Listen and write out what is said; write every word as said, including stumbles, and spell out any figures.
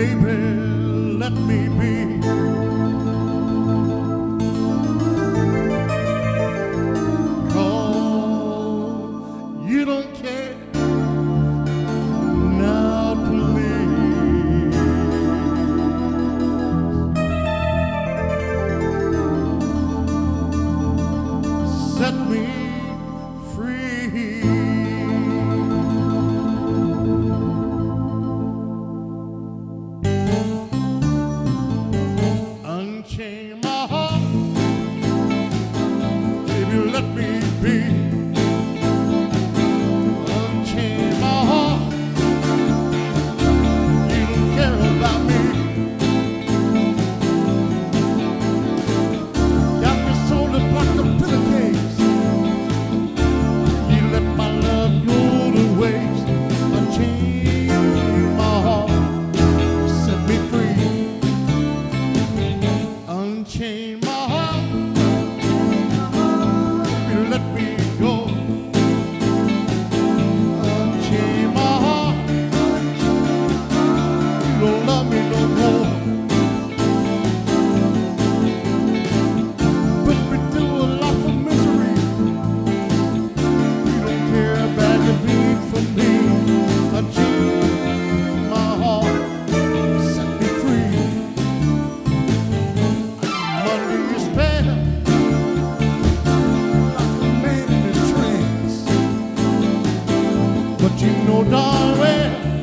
Baby, let me be. Cause you don't care. Now please set me free. Unchain my heart, baby, let me be. Unchain my heart, you don't care about me. Got me sold up like a pillowcase. You let my love go to waste. Unchain my heart, set me free. Unchain my heart, baby, let me go. Unchain my heart, you don't love me no more. Put me through a life of misery. You don't care about the beat for me. Unchain my heart, set me free. I'm under your spell, like a man in a trance. But you know darn well